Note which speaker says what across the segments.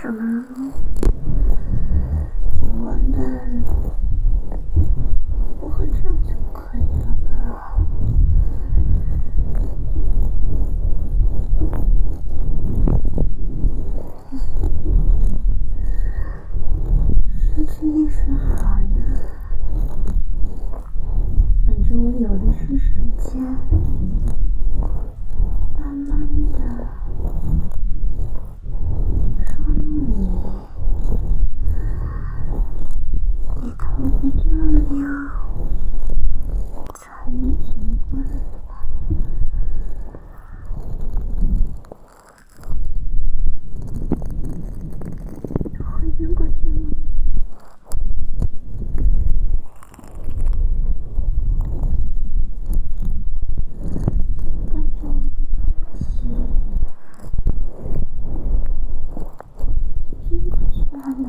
Speaker 1: 什么？完蛋了，不会这样就可以了吧？神经意识好呀，反正我有的是时间，慢慢的捉弄你，你逃不掉呀，才能尽管。会晕过去吗？带着你的呼吸晕过去了。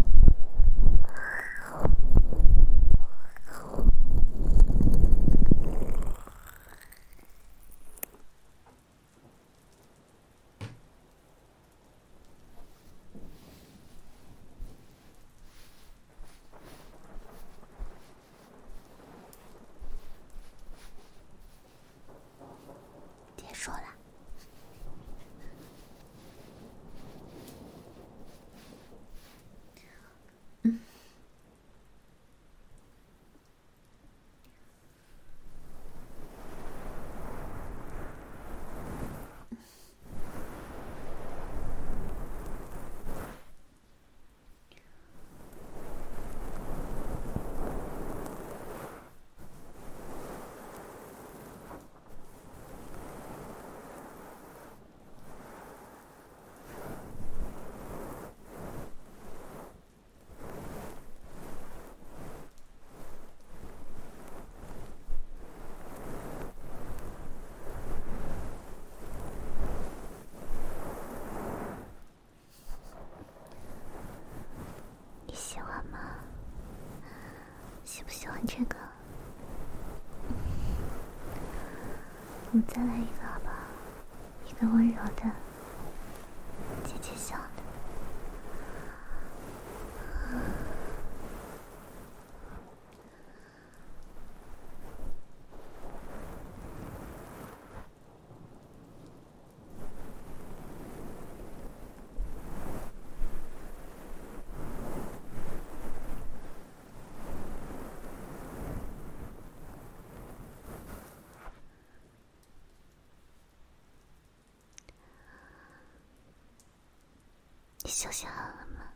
Speaker 1: 别说了。你喜欢吗？喜不喜欢这个？我们再来一个好不好？一个温柔的，姐姐想的。你休息好了吗？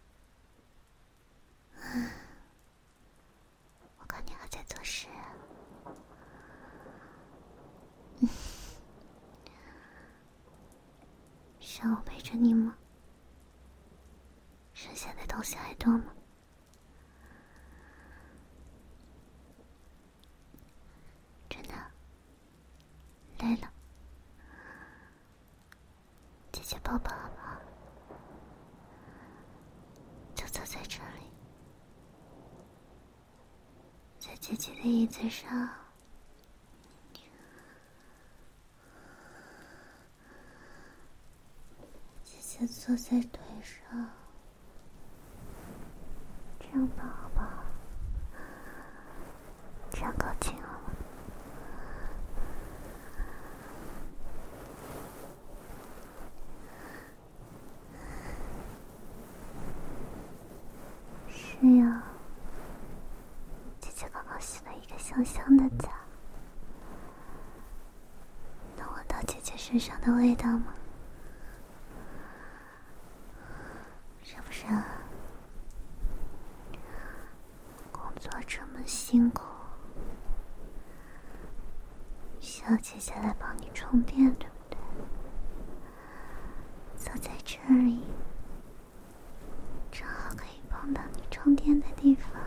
Speaker 1: 我看你还在做事啊。需要我陪着你吗？剩下的东西还多吗？真的累了，姐姐抱抱好不好？就坐在这里，在姐姐的椅子上。姐姐坐在腿上，这样抱好不好？这样够近了吗？是呀，姐姐刚刚洗了一个香香的澡，能闻到姐姐身上的味道吗？是不是啊？工作这么辛苦，需要姐姐来帮你充电，对不对？坐在这里，正好可以碰到你充电的地方。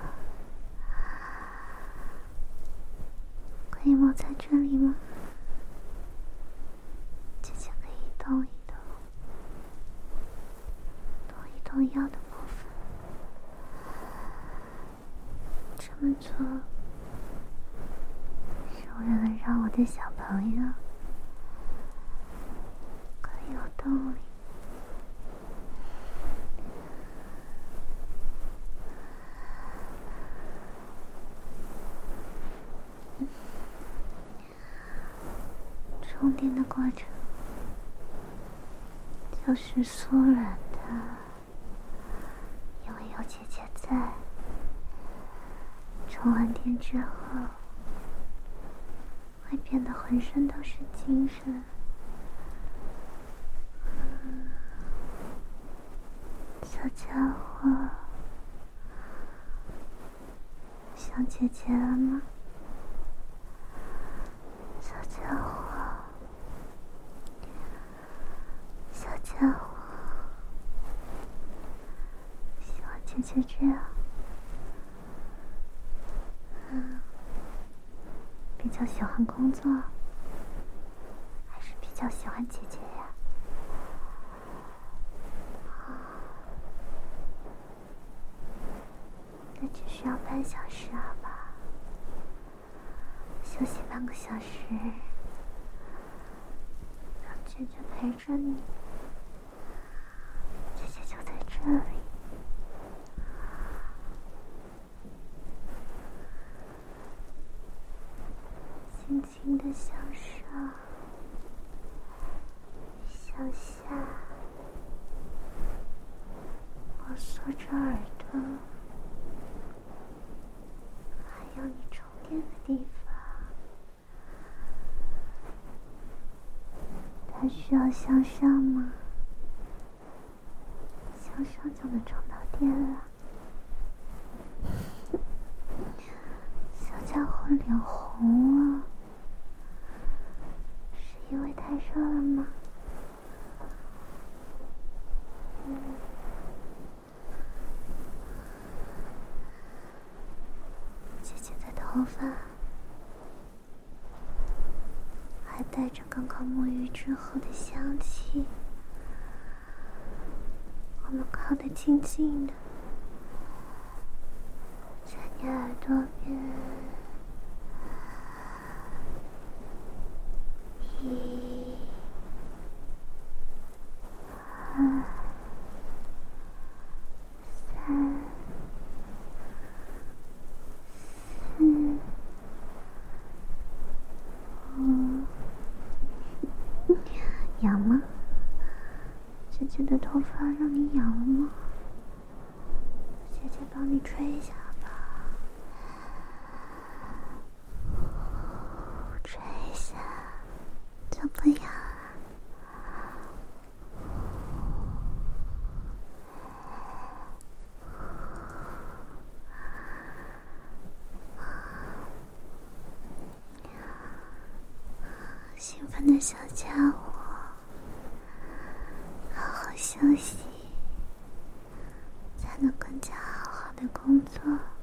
Speaker 1: 可以摸在这里吗？姐姐可以动一动，动一动腰的部分。这么做是为了让我的小朋友可以有动力， 电的过程就是酥软的，因为有姐姐在。充完电之后，会变得浑身都是精神。小家伙，想姐姐了吗？小家伙，小家伙，喜欢姐姐这样，比较喜欢工作，还是比较喜欢姐姐呀？那只需要半小时，好吧？休息半个小时，让姐姐陪着你。姐姐就在这里，轻轻地向上，向下，摩挲着耳朵，还有你充电的地方。它需要向上吗？向上就能充到电了。小家伙脸红了，是因为太热了吗？姐姐的头发还带着刚刚沐浴之后的香气，我们靠得近近的，在你耳朵边，一、二、三、四、五，痒吗？姐姐的头发让你痒了吗？姐姐帮你吹一下吧，吹一下就不痒了。兴奋的小家伙，好好休息，才能更加好好的工作。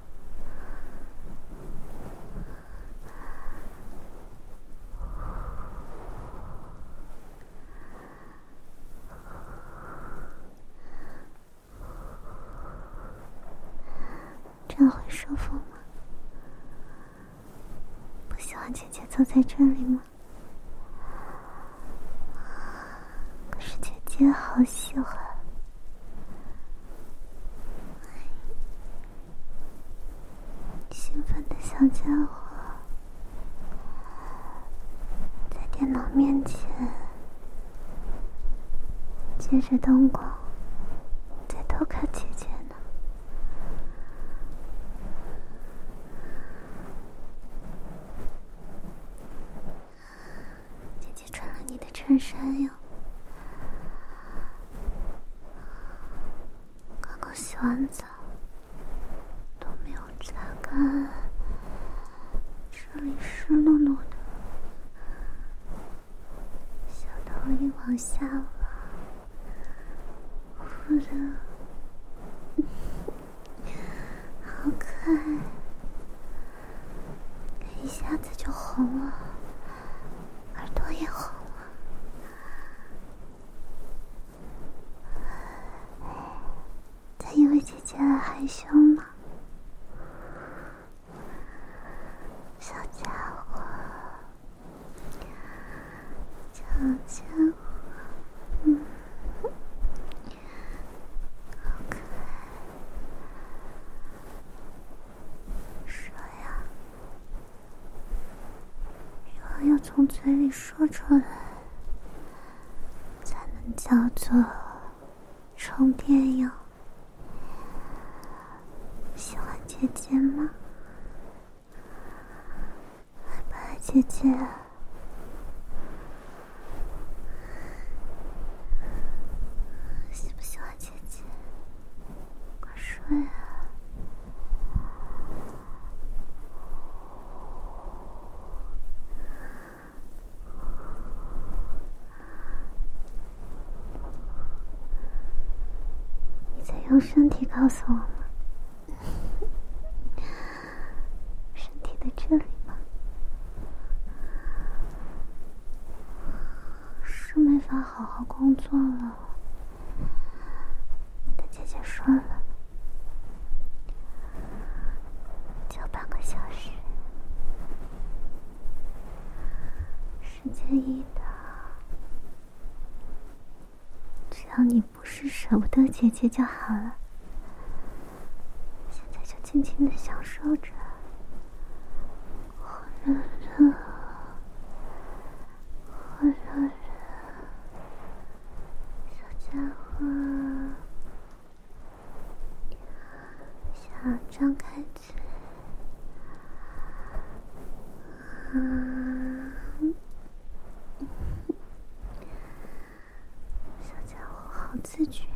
Speaker 1: 这样会舒服吗？不喜欢姐姐坐在这里吗？可是姐姐好喜欢。兴奋的小家伙，在电脑面前，借着灯光，在偷看姐姐呢。姐姐穿了你的衬衫哟，刚刚洗完澡都没有擦干，这里湿漉漉的，小头一往下拉，敷的好可爱，一下子就红了，耳朵也红了。再因为姐姐而害羞吗？小家伙，小家伙，好可爱。说呀，说要从嘴里说出来。 叫做充电药。喜欢姐姐吗？爱不爱姐姐？喜不喜欢姐姐？快睡啊！你在用身体告诉我吗？身体在这里吗？是没法好好工作了。但姐姐说了，就半个小时，时间一到，只要你不是舍不得姐姐就好了。现在就静静地享受着，火热热，火热热，小家伙，想张开嘴，小家伙好自觉，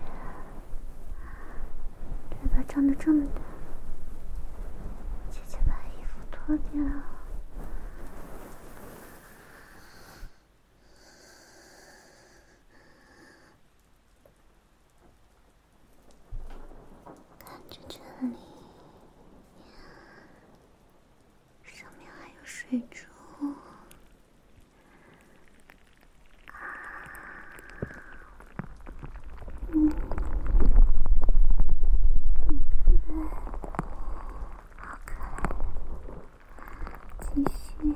Speaker 1: 嘴巴张得这么大。姐姐把衣服脱掉，看着这里，上面还有水珠。好可爱，继续。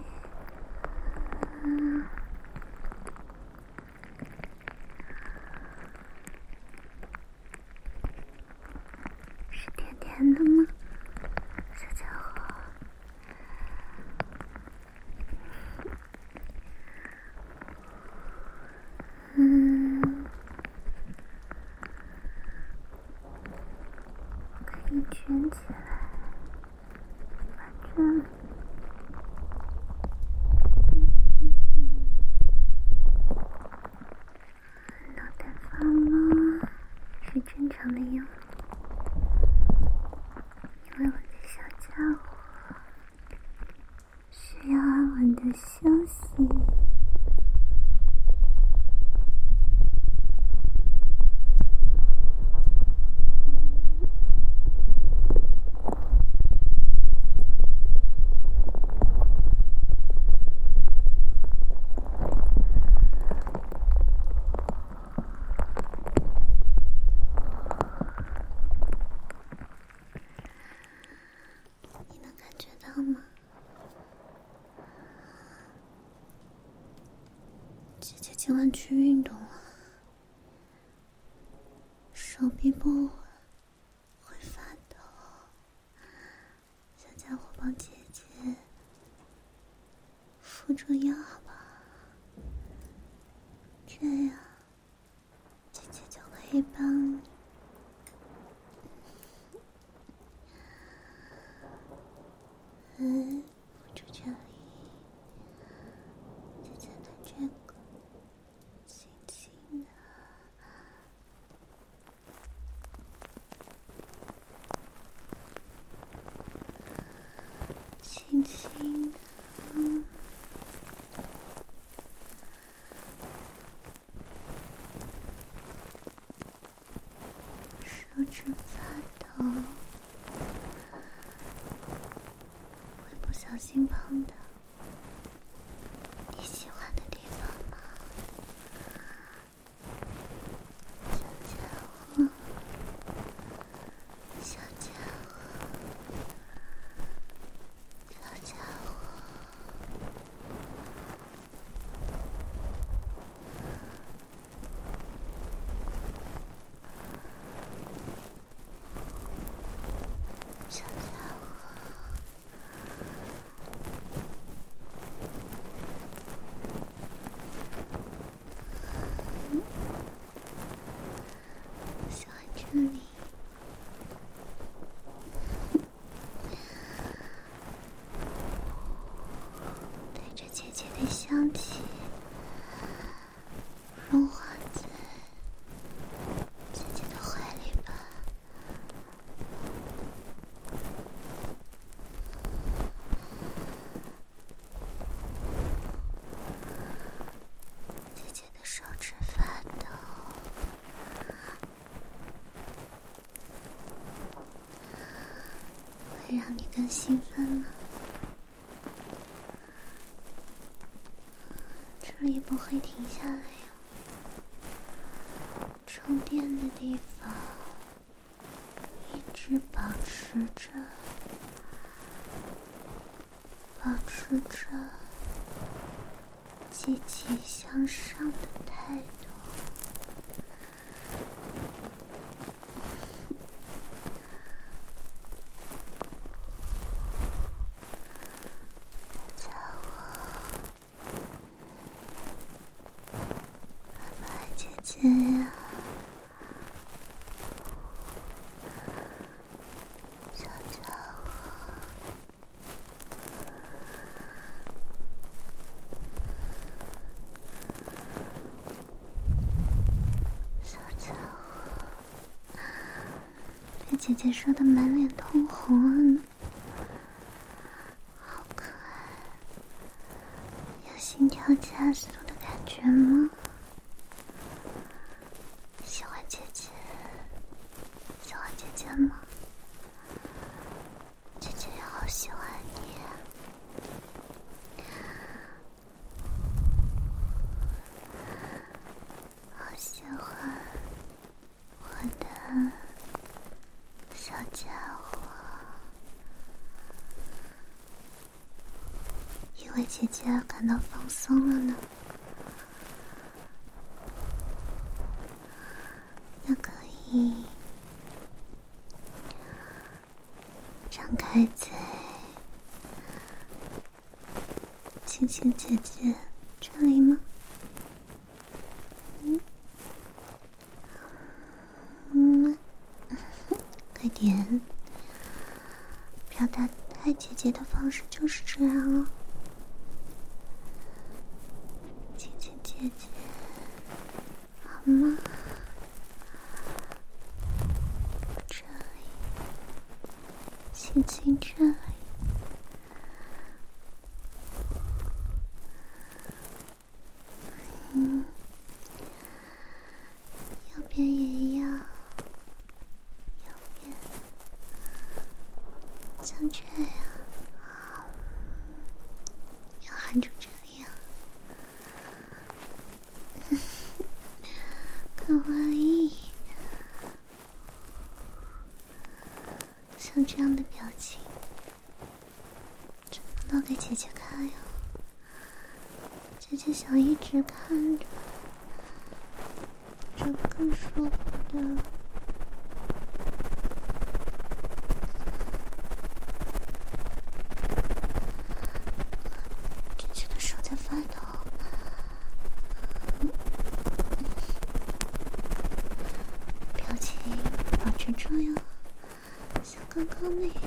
Speaker 1: 是甜甜的吗，小家伙？可以卷起来，反正脑袋发毛是正常的哟，因为我的小家伙需要安稳的休息。你能感觉到吗？姐姐今晚去运动了，手臂不稳会发抖。小家伙帮姐姐敷着药好不好？这样姐姐就可以帮你。敷住这里，姐姐的这个轻轻的，轻轻的，手指发抖，会不小心碰到你喜欢的地方吗？小家伙，小家伙，小家伙。小家伙， 会让你更兴奋了。这里不会停下来哟，充电的地方一直保持着积极向上的态度。家伙，白姐姐呀，小家伙，小家伙，被姐姐说的满脸通红了，好可爱，有心跳加速的感觉吗？喜欢姐姐吗？姐姐也好喜欢你啊。好喜欢我的小家伙，因为姐姐感到放松了呢。那可以张开嘴，亲亲姐姐这里吗？快点！表达爱姐姐的方式就是这样哦。亲亲姐姐，好吗？这里，亲亲这里。右边也要，右边像这样，要含住这里啊。可爱い，像这样的表情，只能都给姐姐看呀。姐姐想一直看着，这更舒服的。姐姐的手在发抖，表情保持住哟，像刚刚那样。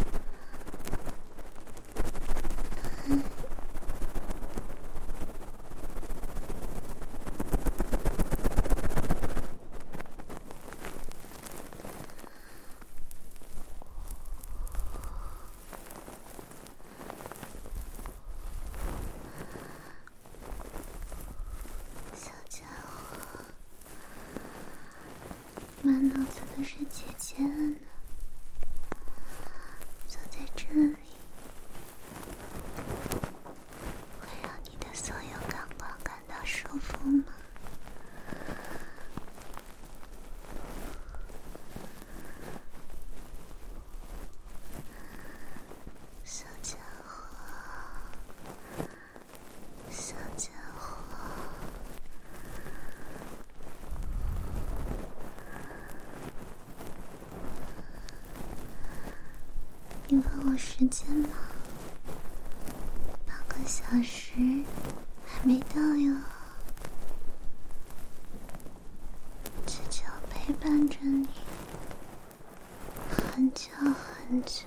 Speaker 1: 满脑子都是姐姐了呢，坐在这里，会让你的所有感官感到舒服吗？小家伙，小家伙。你问我时间吗？8个小时还没到哟。姐姐要陪伴着你很久很久，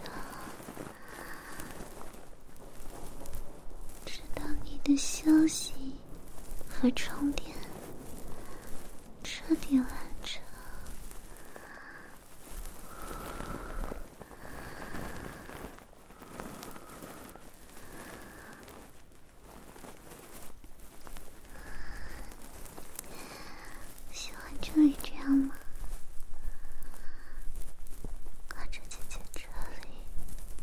Speaker 1: 直到你的休息和充电彻底完成。喜欢这里这样吗？靠着姐姐这里，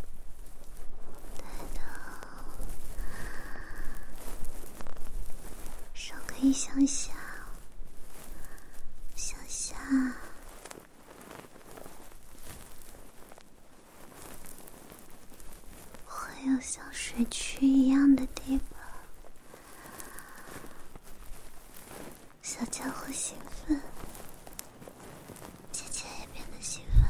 Speaker 1: 想象，想象会有像水渠一样的地方。小家伙兴奋，姐姐也变得兴奋。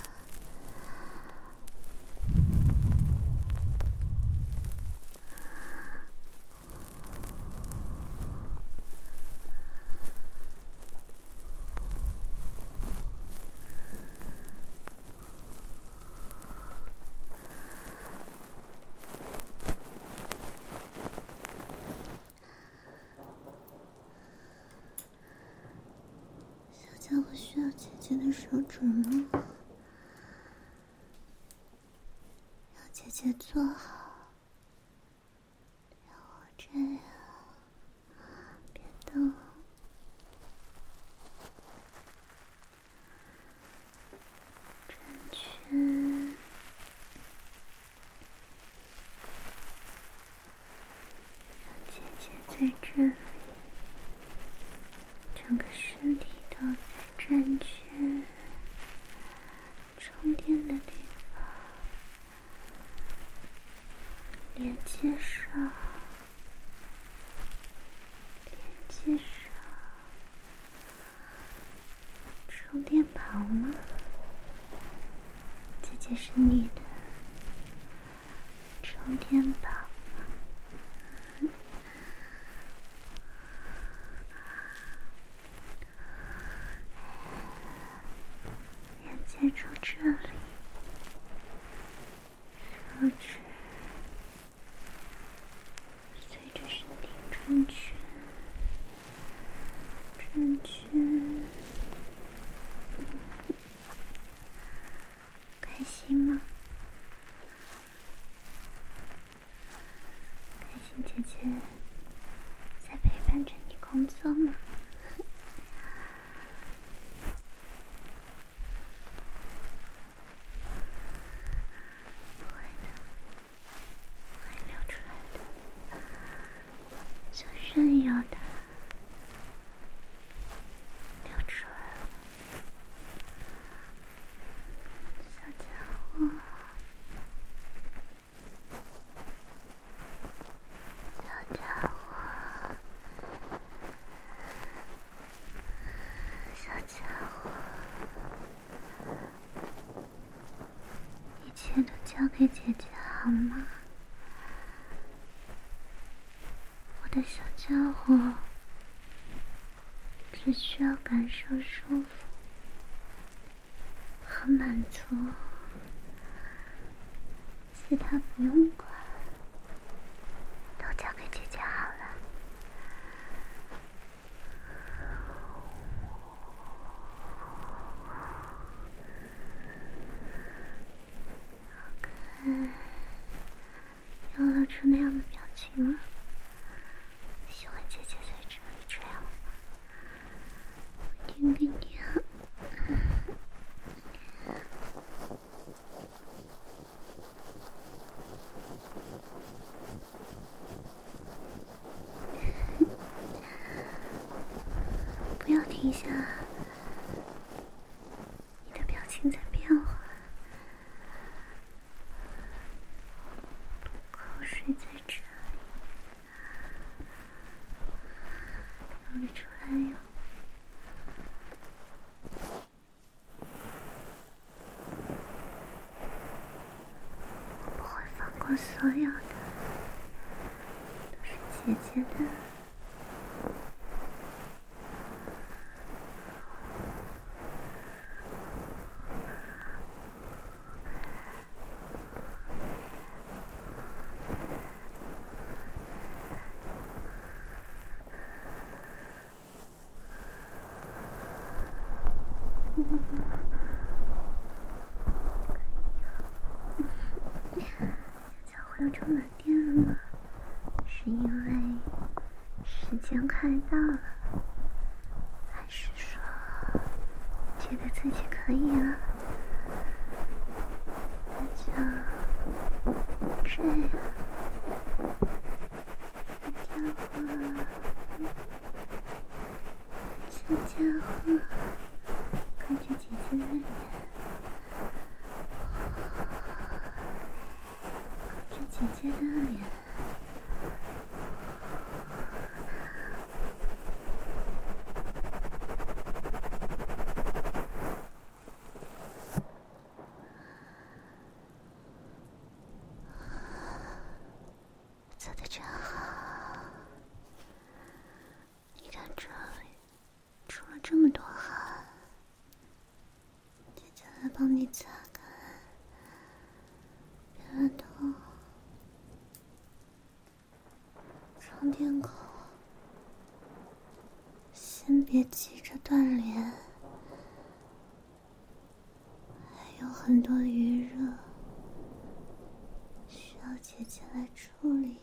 Speaker 1: 小家伙需要姐姐的手指吗？让姐姐坐好，让我这样，别动。转圈，让姐姐在这里，整个身体都在转圈。充电的地方连接上，连接上。充电宝吗？姐姐是你的充电宝吗？连接住这里，手指随着身体转圈，转圈。开心吗？开心姐姐在陪伴着你工作吗？不会的，会流出来的，像任由的流出来了。小家伙，小家伙，小家伙，一切都交给姐姐好吗？我的小家伙只需要感受舒服和满足，其他不用管，都交给姐姐好了。又露出那样的表情了。喜欢姐姐在这里这样吗？我听给你啊。不要停下，你的表情在变化。口水在这里，流出来哟。我不会放过所有的，都是姐姐的。小家伙又充满电了吗？是因为时间快到了，还是说觉得自己可以了？那就这样，小家伙， 家伙，看着姐姐的脸，看着姐姐的脸。做的真好，你看这里出了这么多汗，姐姐来帮你擦干，别乱动。床垫口，先别急着断联，还有很多余热，需要姐姐来处理。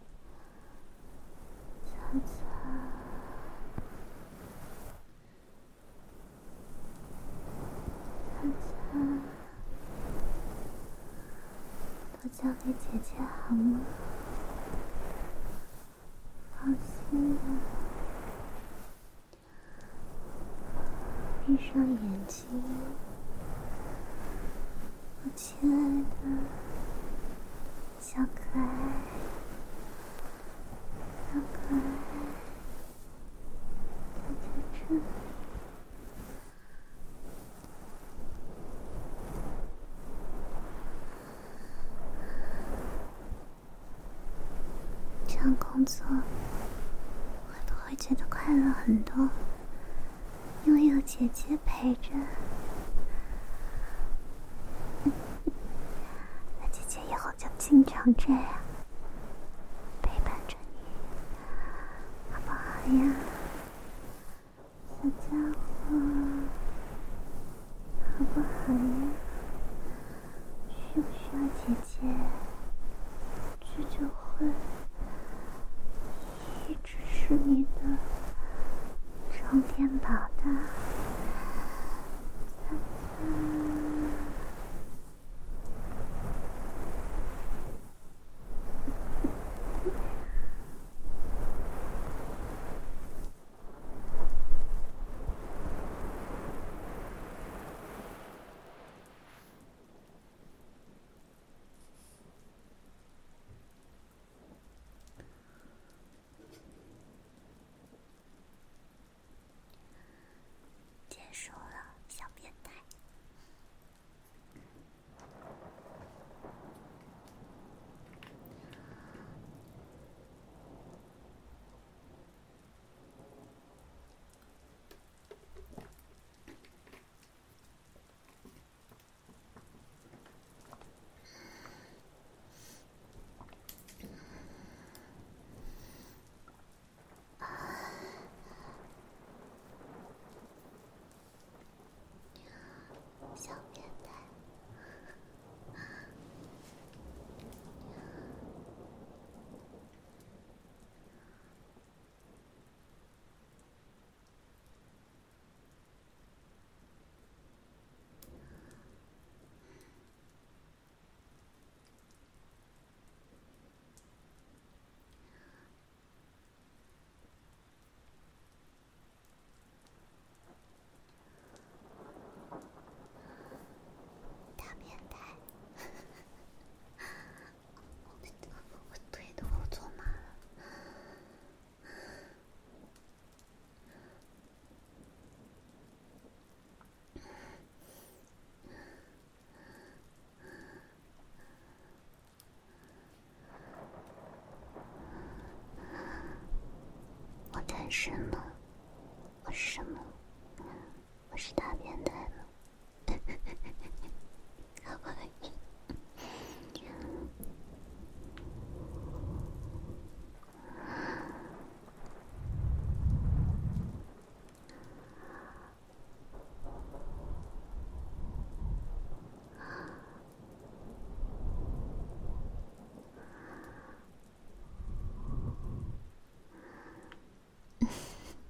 Speaker 1: 擦擦，擦擦，都交给姐姐好吗？放心吧，闭上眼睛，我亲爱的小可爱，小可爱，就在这里。这样工作会不会觉得快乐很多？因为有姐姐陪着。那姐姐以后就经常这样陪伴着你，好不好呀，小家伙？好不好呀？需不需要姐姐去就会一直是你的床垫宝的？结束了，小变态。小变态，大变态。我腿都坐麻了。我单身了，我是什么？我是大变态了。可不可以？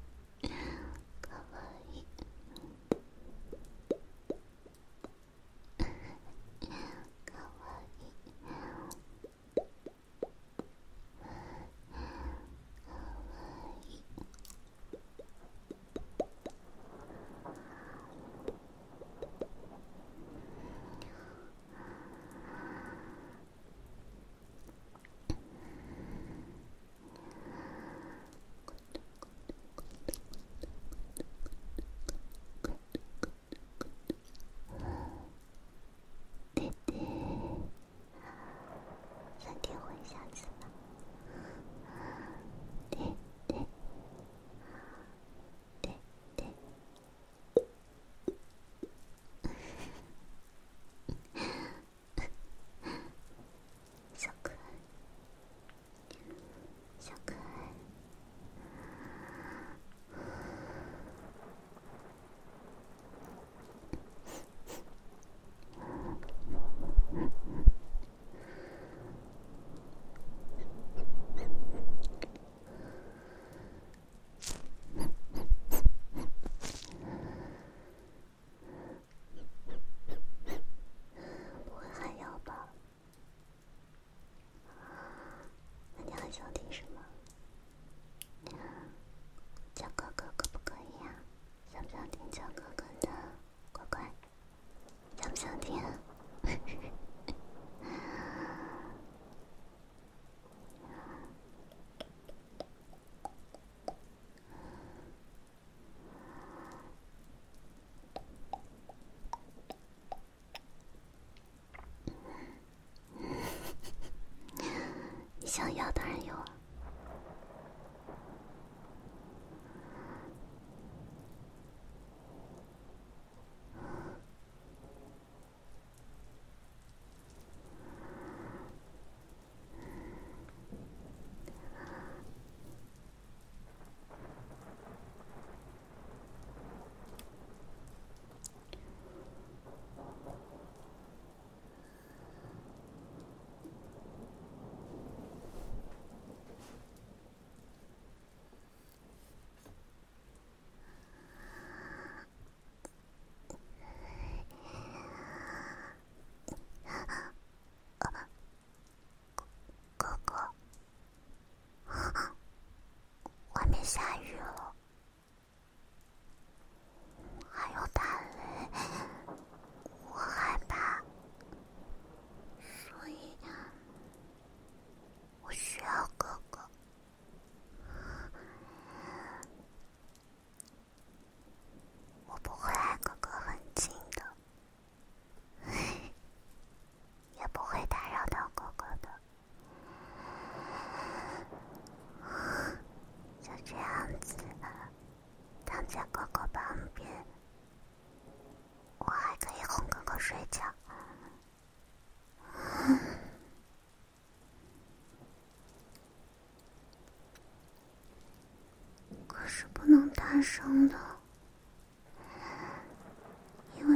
Speaker 1: 可不可以？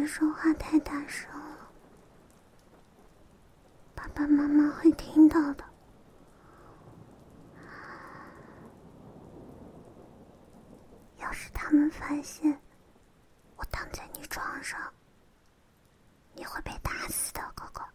Speaker 1: 说话太大声了，爸爸妈妈会听到的。要是他们发现我躺在你床上，你会被打死的，哥哥。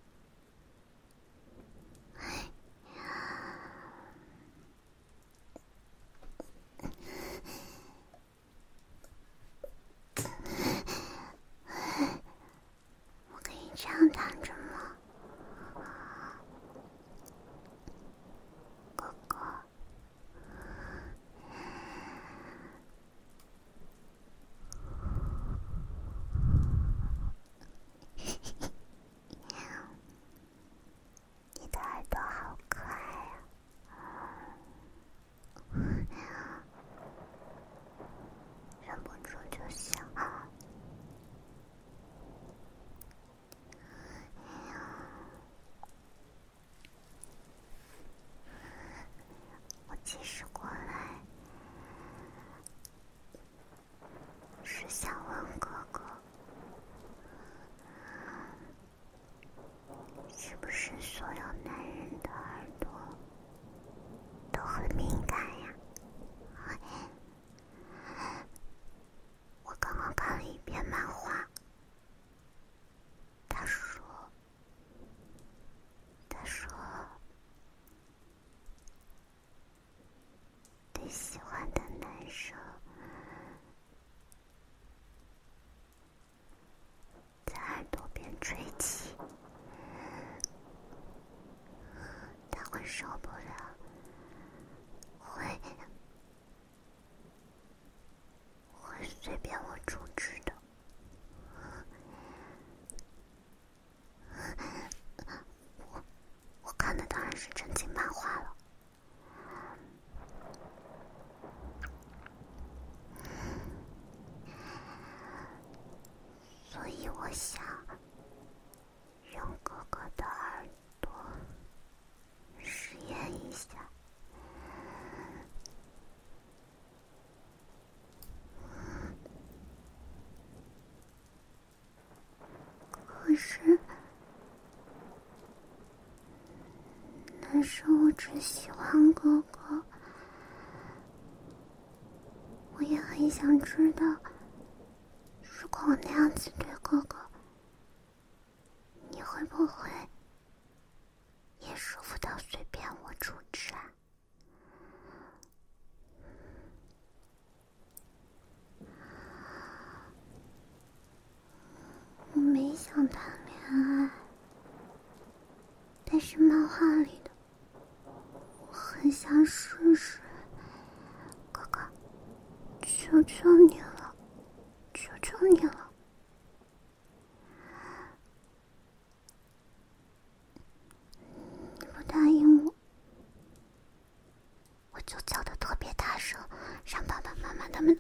Speaker 1: 我可以这样躺着吗？哥哥，你的耳朵好可爱啊，忍不住就想。我其实过来是想问哥哥，是不是所有男人的耳朵都很敏感呀？我刚刚看了一遍漫画，他说对喜欢的男生在耳朵边吹气，他会受不了，会随便我处置的。我看的当然是正经漫画了。所以我想用哥哥的耳朵实验一下。可是，但是我只喜欢哥哥。我也很想知道，如果我那样子对哥哥，你会不会也舒服到随便我处置啊？我没想谈恋爱，但是漫画里的我很想试试。哥哥，求求你了，求求你了。你不答应我，我就叫得特别大声，让爸爸妈妈他们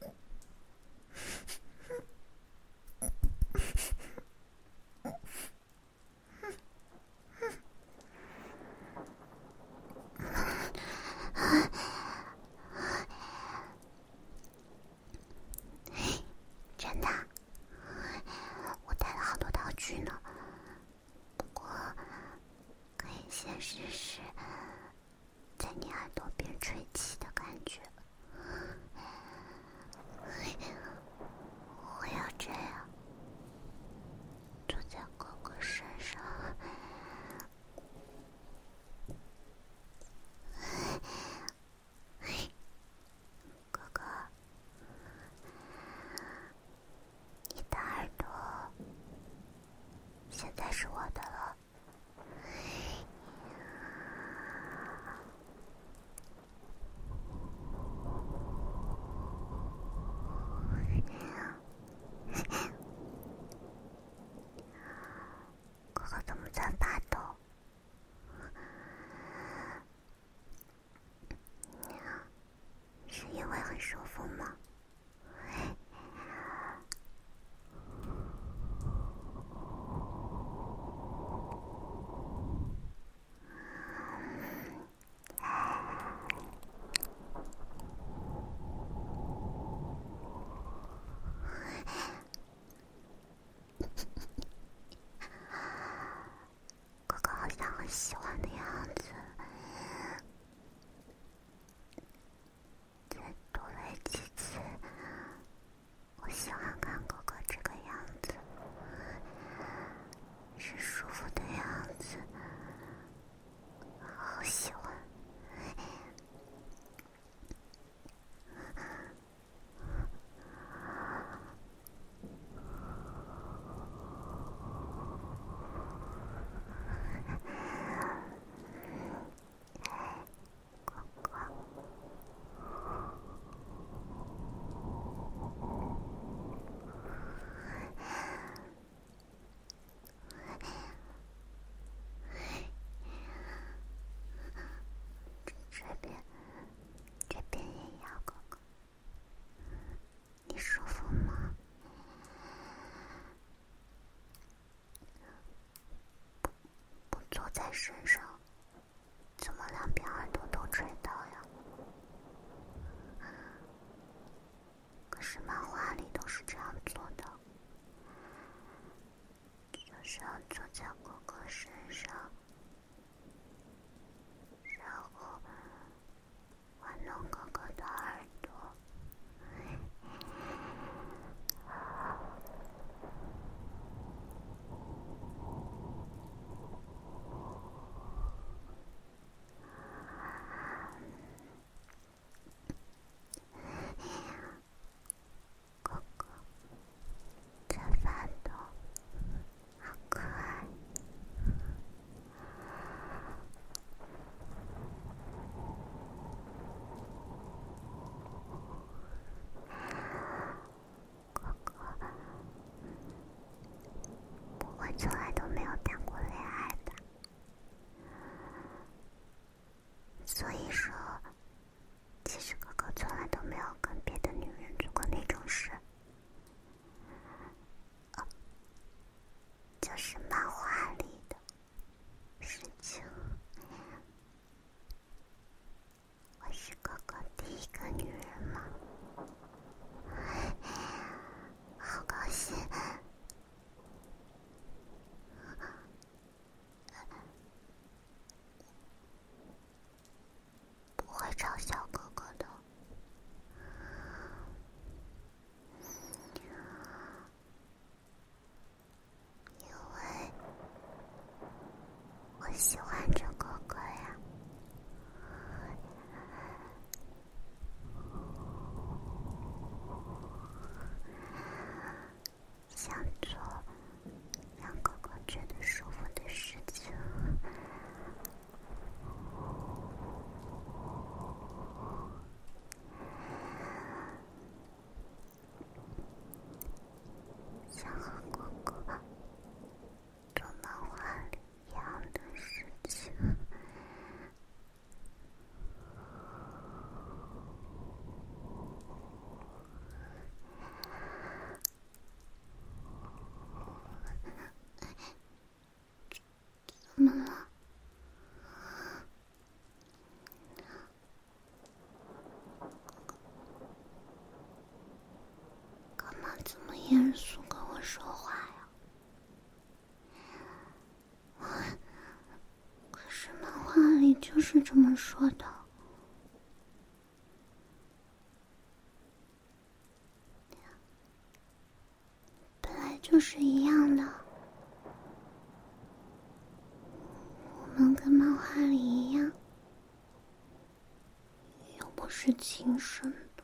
Speaker 1: 真的，我带了好多道具呢。不过可以先试试在你耳朵边吹气的感觉。我要这样， 身上，怎么两边耳朵都吹到呀？可是漫画里都是这样做的，就是要坐在哥哥身上，然后玩弄哥哥的耳朵。哥哥在发抖，好可爱。哥哥不会从来都没有谈过恋爱的，所以说其实哥哥从来都没有跟别的女人做过那种事，就是漫画里的事情。我是哥哥第一个女人嘛，好高兴。不会嘲笑哥哥的，因为我喜欢着哥哥呀。想做让哥哥觉得舒服的事情。想和哥哥做漫画里一样的事情。怎么了？干嘛这么严肃跟我说话呀？可是漫画里就是这么说的。本来就是一样的。我们跟漫画里一样，又不是亲生的。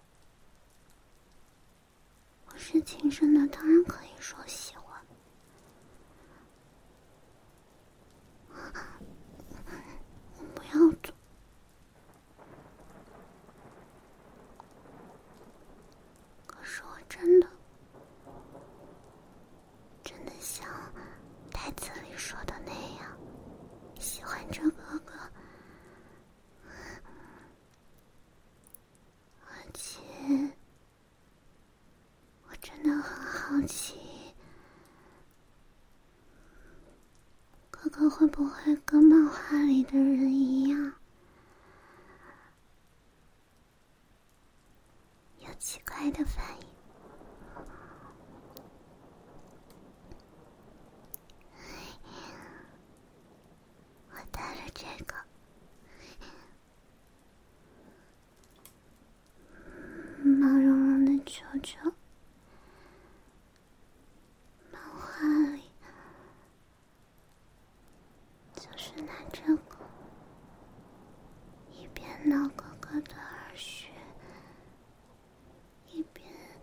Speaker 1: 不是亲生的，当然可以说喜欢。我不要走。可是我真的像台词里说的那样，喜欢这哥哥，而且我真的很好奇，哥哥会不会跟漫画里的人一样，有奇怪的反应。我带了这个毛茸茸的球球，漫画里就是拿这个一边挠哥哥的耳穴，一边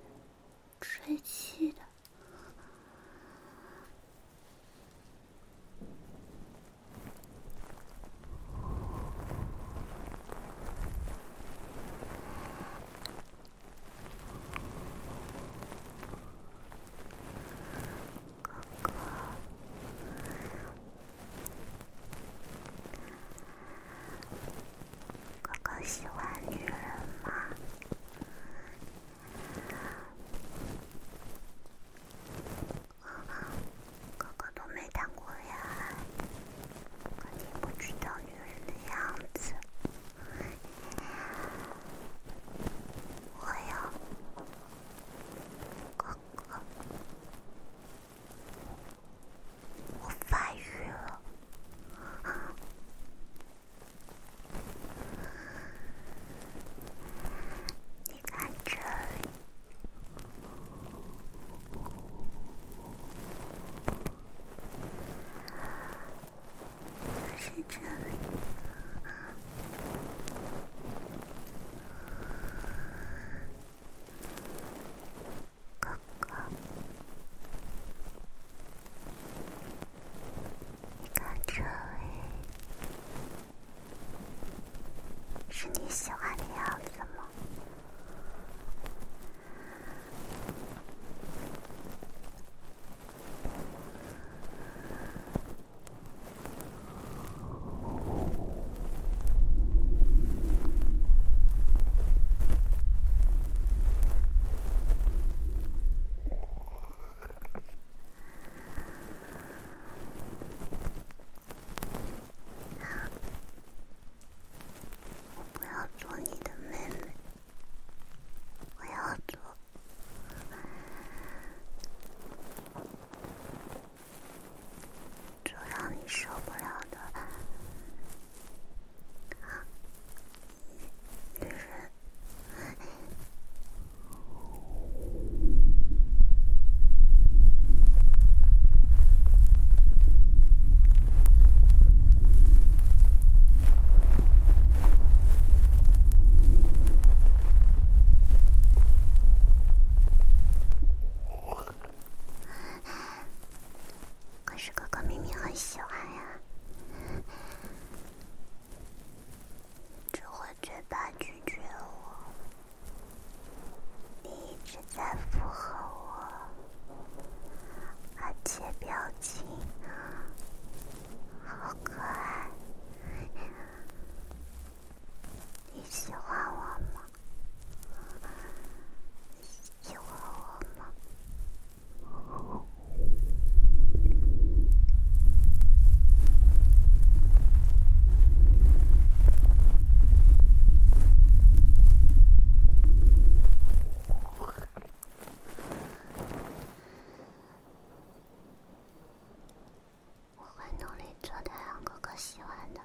Speaker 1: 喜欢的。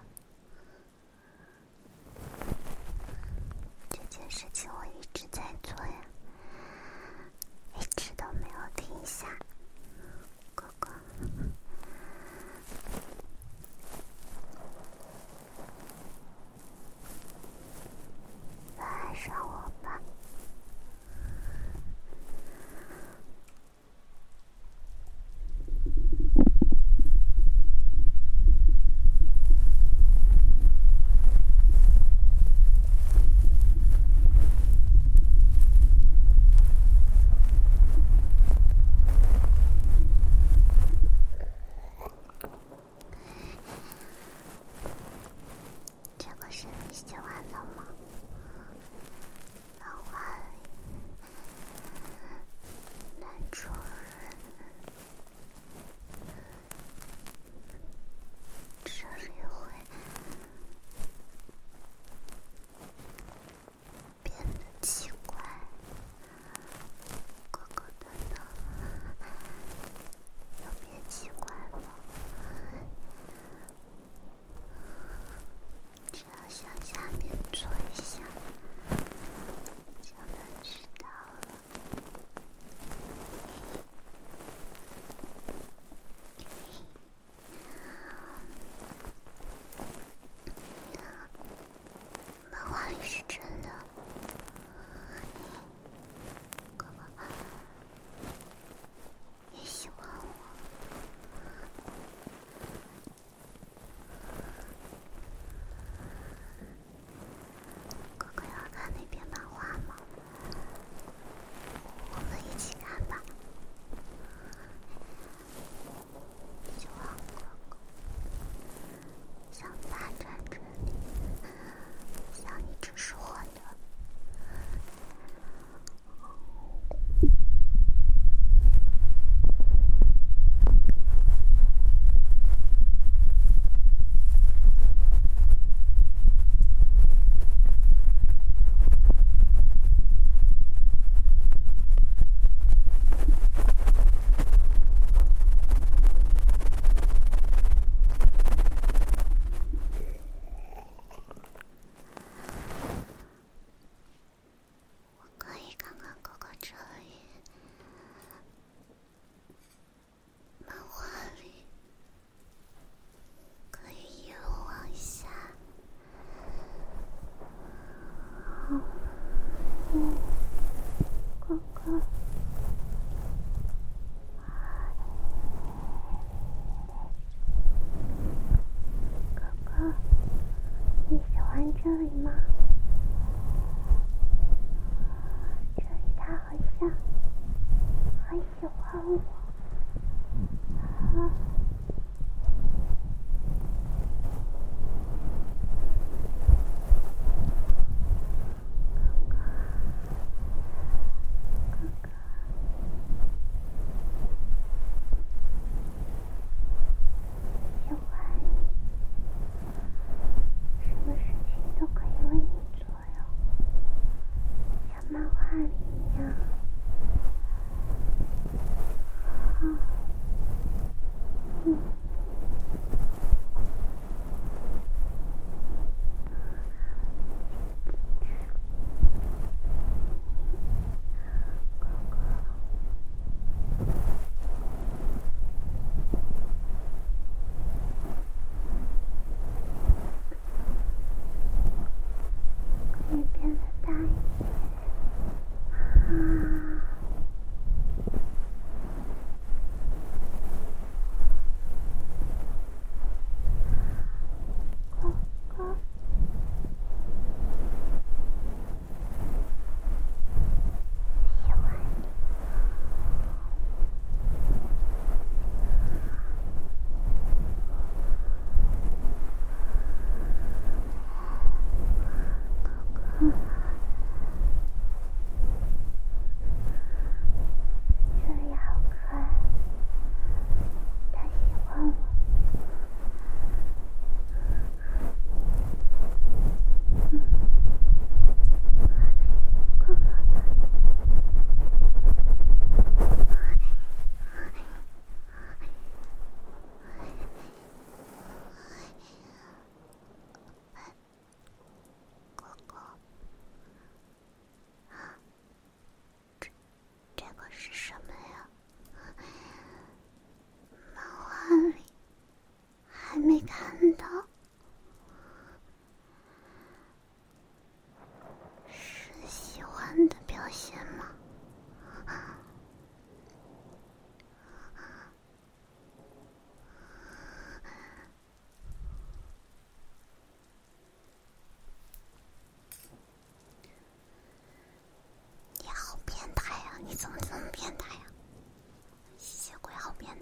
Speaker 1: 这件事情我一直在做呀，一直都没有停下，哥哥。爱上我吧。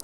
Speaker 1: 态。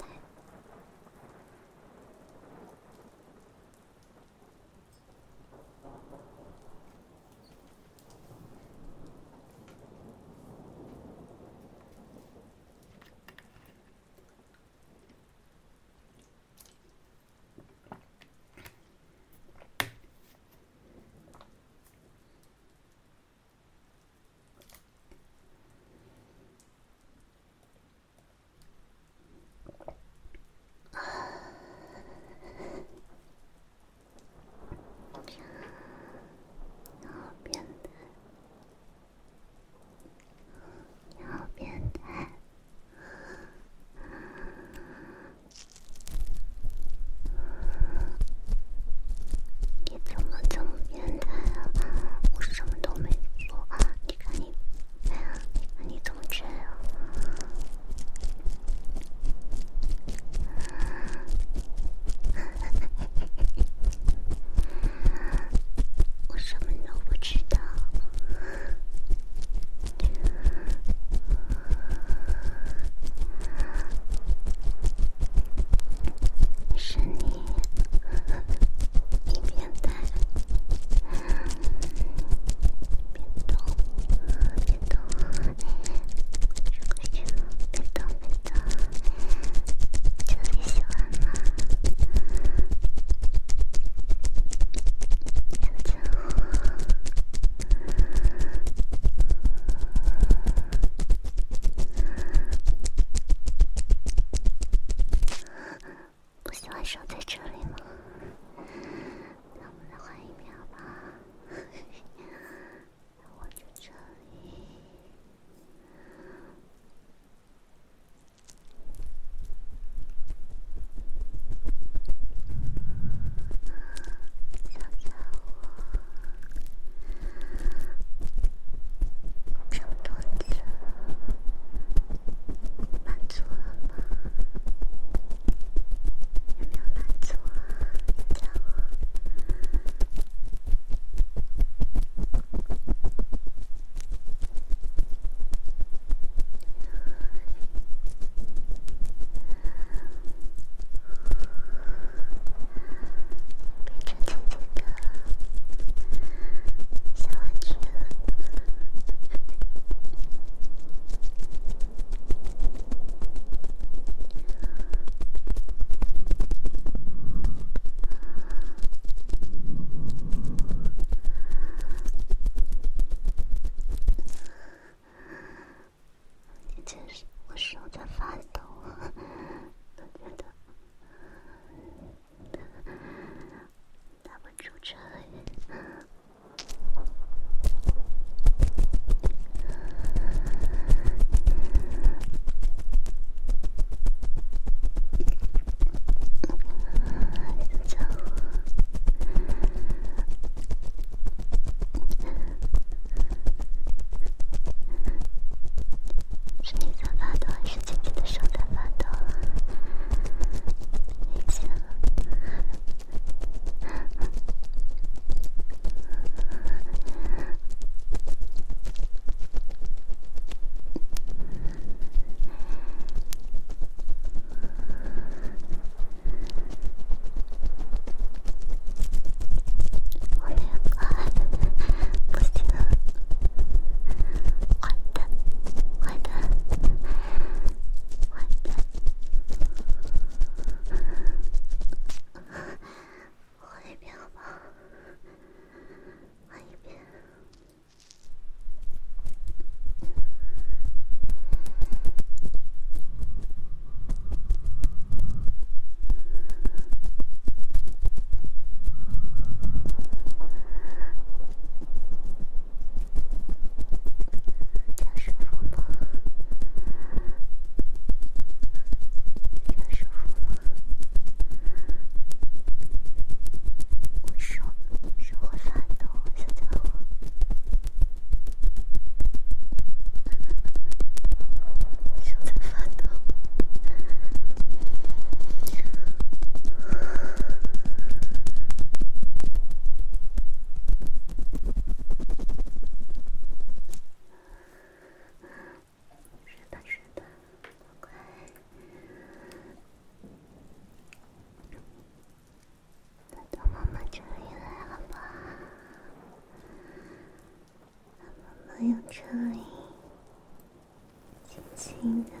Speaker 1: 这里，轻轻的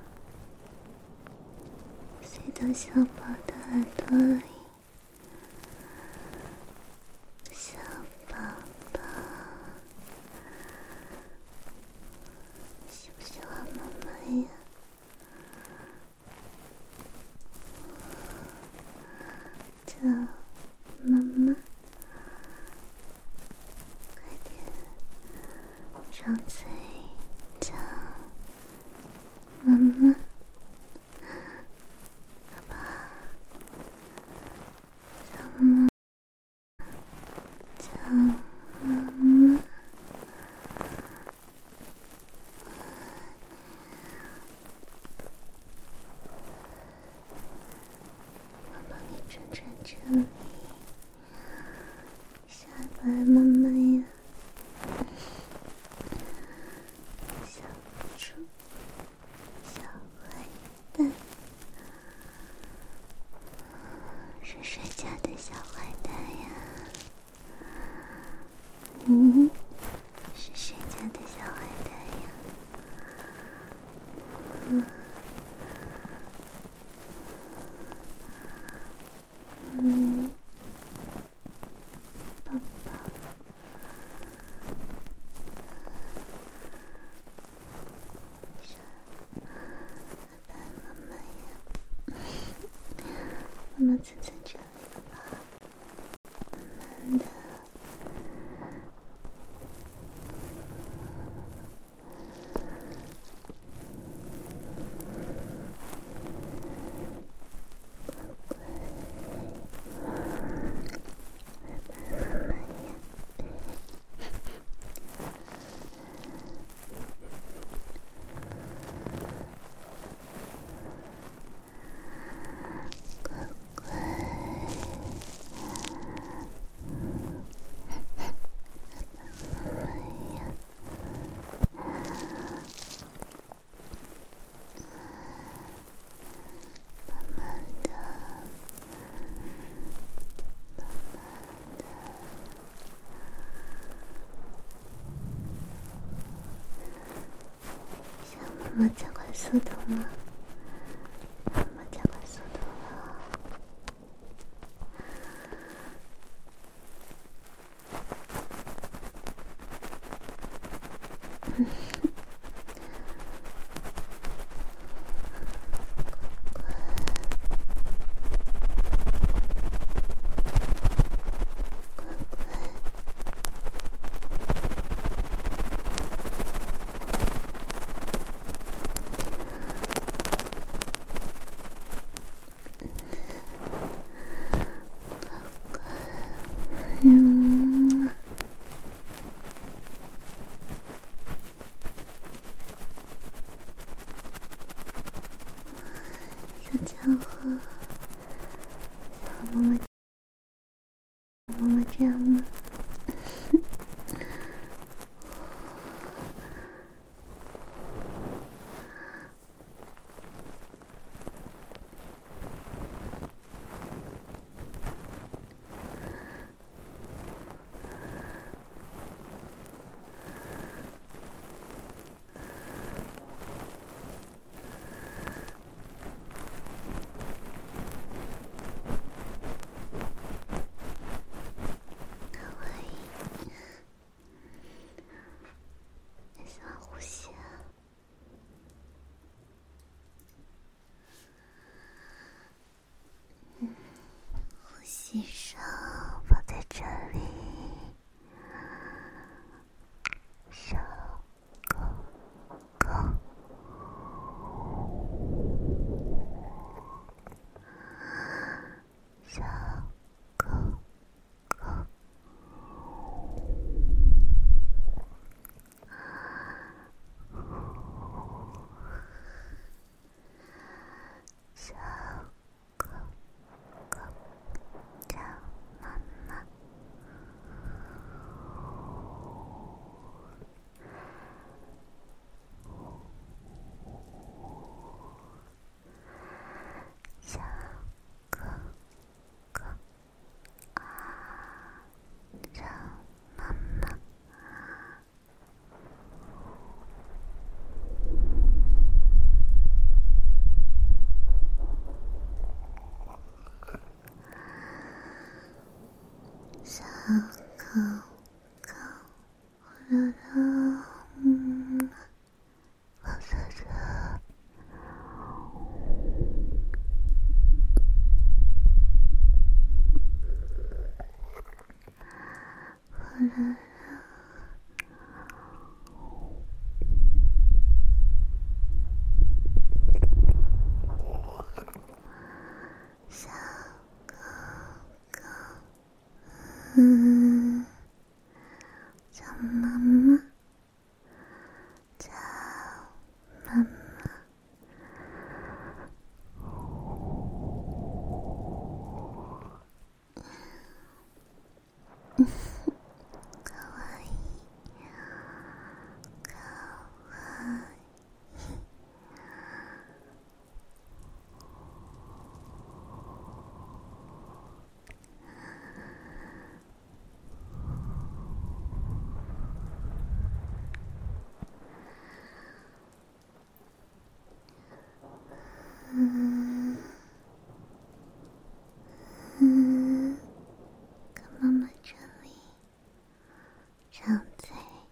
Speaker 1: 塞到小宝的耳朵里。小宝宝，喜不喜欢妈妈呀？叫妈妈，快点张嘴叫妈妈，宝宝，叫妈妈，叫妈妈。我帮你转转这里，下来妈妈呀。小猪，小坏蛋，是谁家的小坏蛋呀？是谁家的小坏蛋呀？宝宝，爸爸妈妈呀，妈妈坐在这里吧，慢慢的。妈妈加快速度吗？妈妈加快速度了。小家伙，妈妈这样吗？ 叫妈妈，叫妈妈。かわいい。跟妈妈这里张嘴。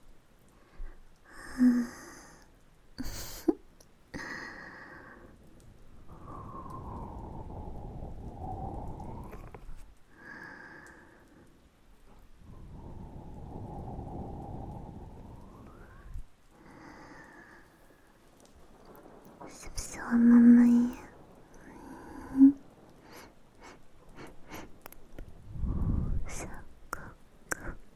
Speaker 1: 喜不喜欢妈妈呀？小哥哥，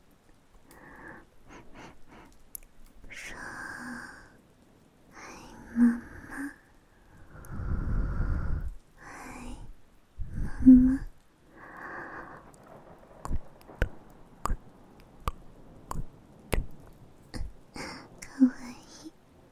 Speaker 1: 说爱妈妈，爱妈妈。かわいい。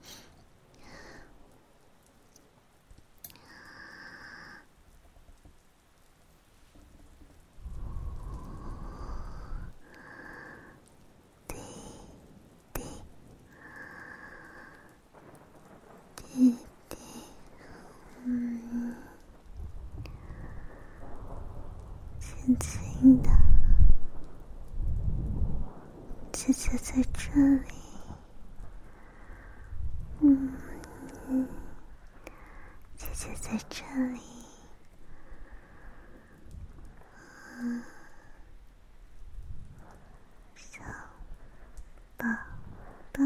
Speaker 1: 弟弟，轻轻的，姐姐在这里。姐姐在这里。小宝宝，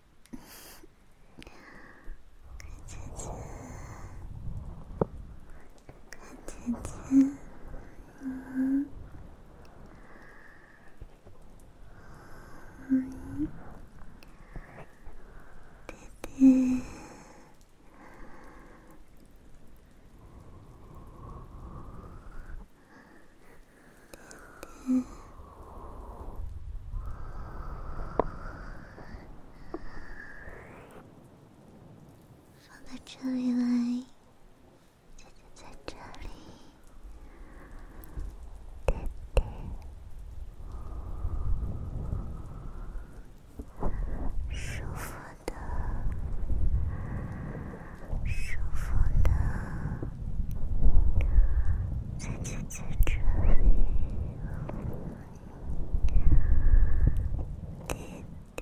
Speaker 1: 看姐姐，看姐姐，弟弟。放到这里来，姐姐在这里。弟弟，舒服的，舒服的，在姐姐这里。弟弟，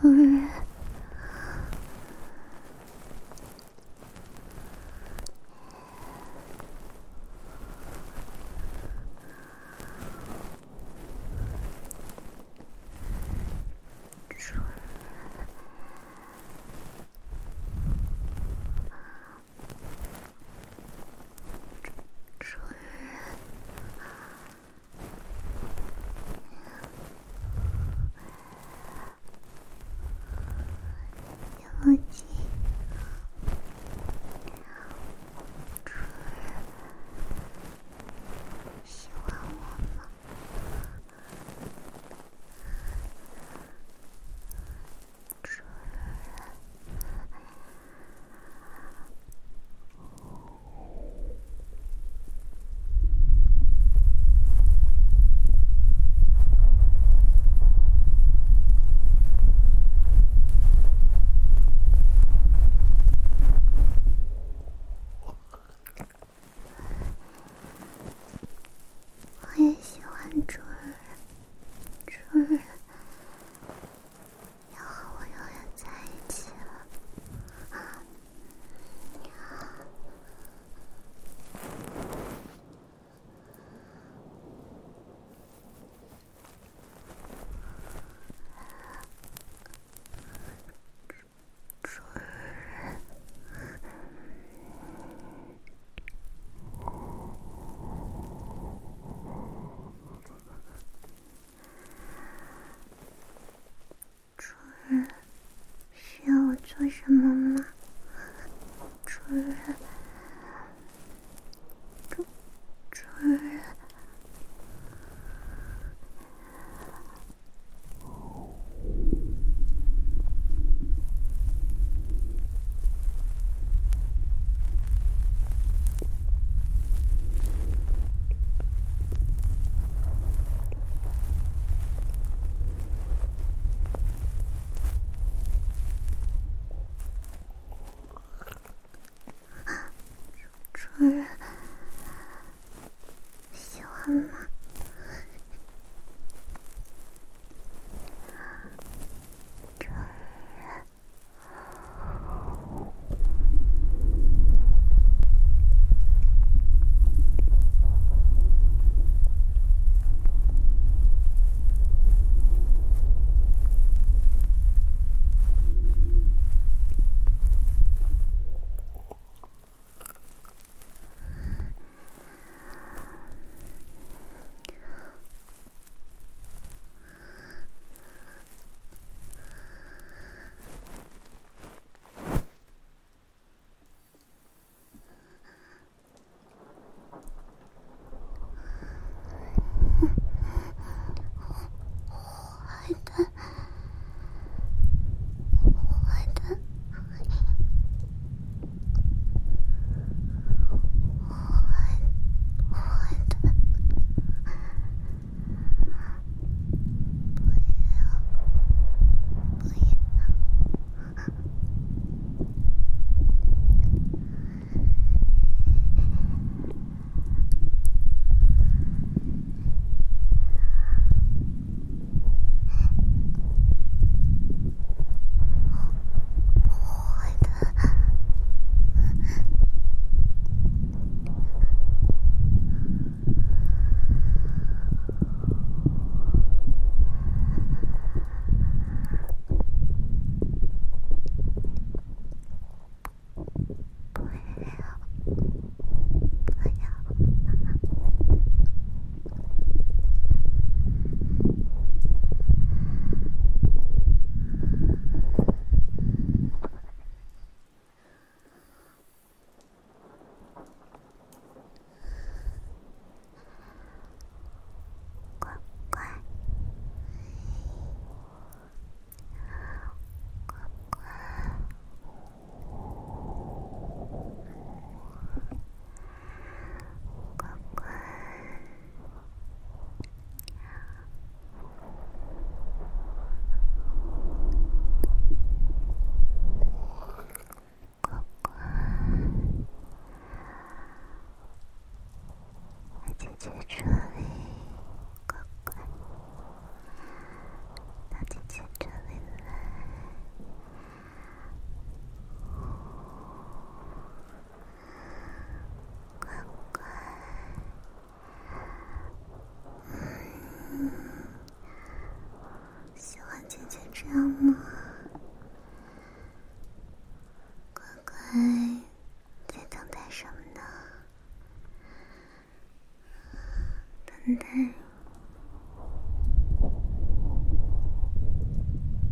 Speaker 1: 主人。不急，喜欢我吗？主人，我也喜欢主人。主人要和我永远在一起了。主人，主人，需要我做什么吗？主人，主人。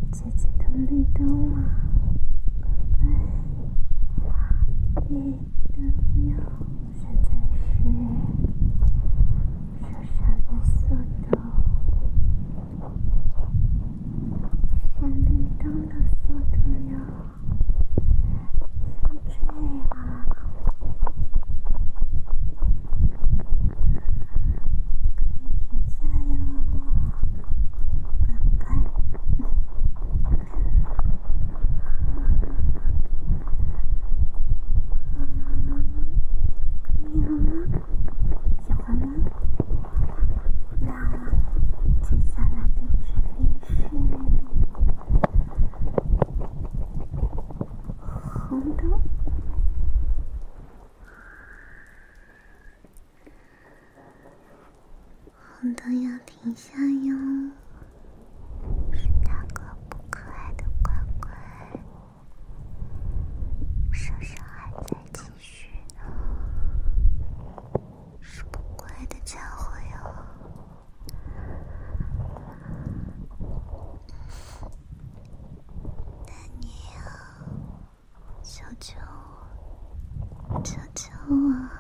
Speaker 1: 姐姐的绿灯了，乖乖，绿灯哟，现在是手上的速度，是绿灯的速度哟，像这样。停下哟，乖乖。可以了吗？喜欢吗？那接下来的指令是红灯。红灯要停下哟，是大个不可爱的乖乖，手上还在继续呢，是不乖的家伙哟。但你呀，求求我，求求我。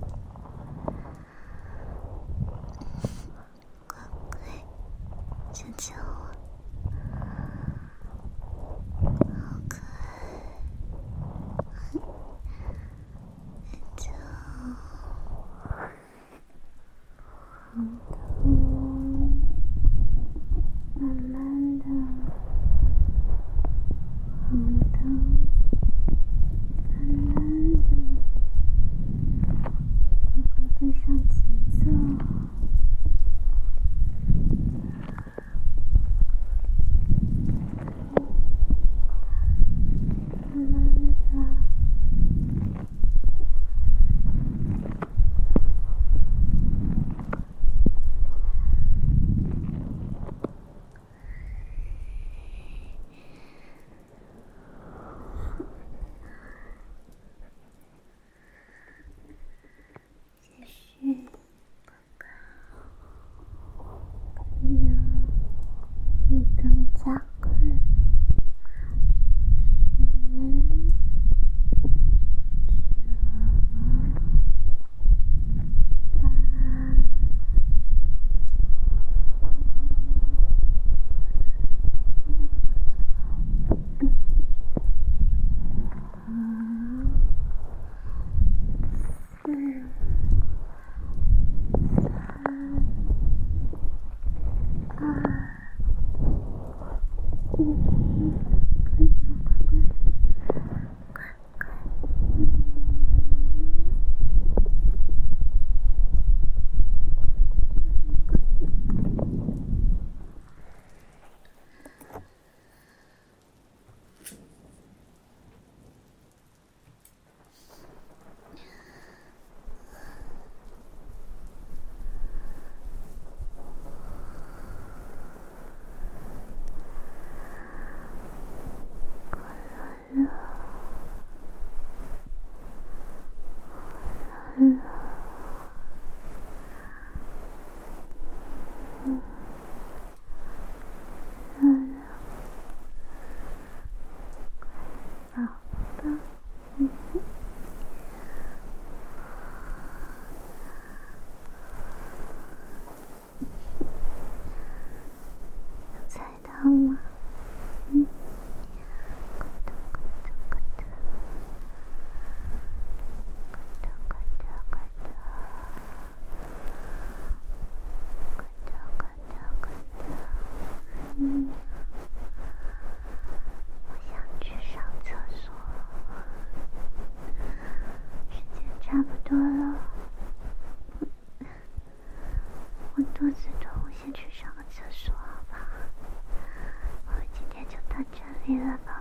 Speaker 1: 求求我，好可爱，就红灯，慢慢的，红灯，慢慢的，乖乖跟上节奏。继续，可以呀，绿灯加快。猜到吗？我想去上厕所，时间差不多了。我肚子痛，我先去上个厕所，好吧？我们今天就到这里了，宝